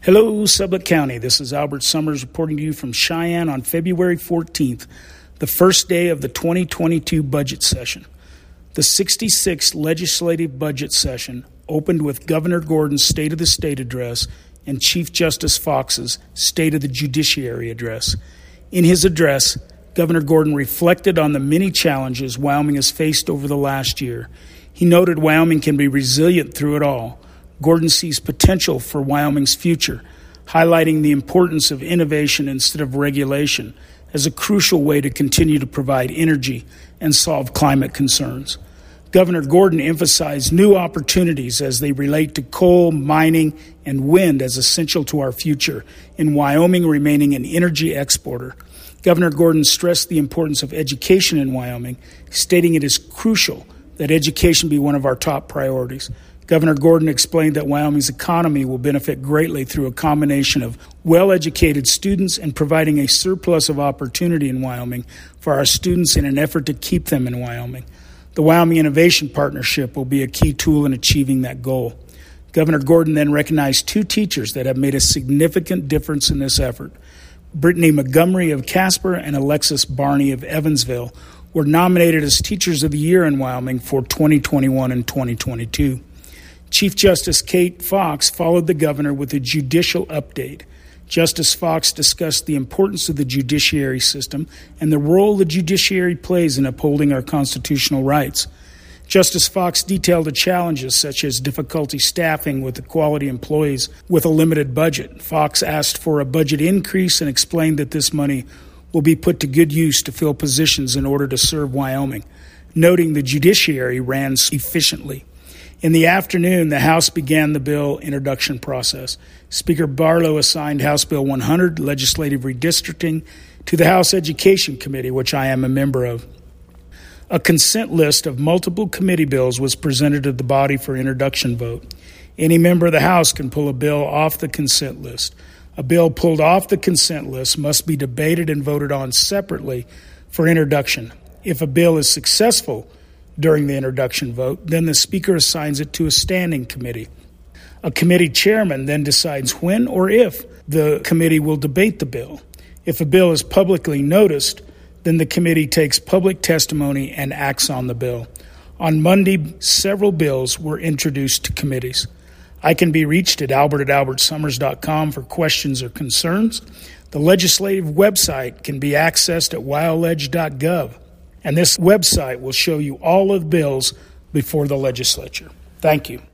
Hello, Sublette County. This is Albert Summers reporting to you from Cheyenne on February 14th, the first day of the 2022 budget session. The 66th legislative budget session opened with Governor Gordon's State of the State address and Chief Justice Fox's State of the Judiciary address. In his address, Governor Gordon reflected on the many challenges Wyoming has faced over the last year. He noted Wyoming can be resilient through it all. Gordon sees potential for Wyoming's future, highlighting the importance of innovation instead of regulation as a crucial way to continue to provide energy and solve climate concerns. Governor Gordon emphasized new opportunities as they relate to coal, mining, and wind as essential to our future, in Wyoming remaining an energy exporter. Governor Gordon stressed the importance of education in Wyoming, stating it is crucial that education be one of our top priorities. Governor Gordon explained that Wyoming's economy will benefit greatly through a combination of well-educated students and providing a surplus of opportunity in Wyoming for our students in an effort to keep them in Wyoming. The Wyoming Innovation Partnership will be a key tool in achieving that goal. Governor Gordon then recognized two teachers that have made a significant difference in this effort. Brittany Montgomery of Casper and Alexis Barney of Evansville were nominated as Teachers of the Year in Wyoming for 2021 and 2022. Chief Justice Kate Fox followed the governor with a judicial update. Justice Fox discussed the importance of the judiciary system and the role the judiciary plays in upholding our constitutional rights. Justice Fox detailed the challenges such as difficulty staffing with the quality employees with a limited budget. Fox asked for a budget increase and explained that this money will be put to good use to fill positions in order to serve Wyoming, noting the judiciary ran efficiently. In the afternoon, the House began the bill introduction process. Speaker Barlow assigned House Bill 100, Legislative Redistricting, to the House Education Committee, which I am a member of. A consent list of multiple committee bills was presented to the body for introduction vote. Any member of the House can pull a bill off the consent list. A bill pulled off the consent list must be debated and voted on separately for introduction. If a bill is successful during the introduction vote, then the Speaker assigns it to a standing committee. A committee chairman then decides when or if the committee will debate the bill. If a bill is publicly noticed, then the committee takes public testimony and acts on the bill. On Monday, several bills were introduced to committees. I can be reached at albert@albertsummers.com for questions or concerns. The legislative website can be accessed at wyoledge.gov. And this website will show you all of the bills before the legislature. Thank you.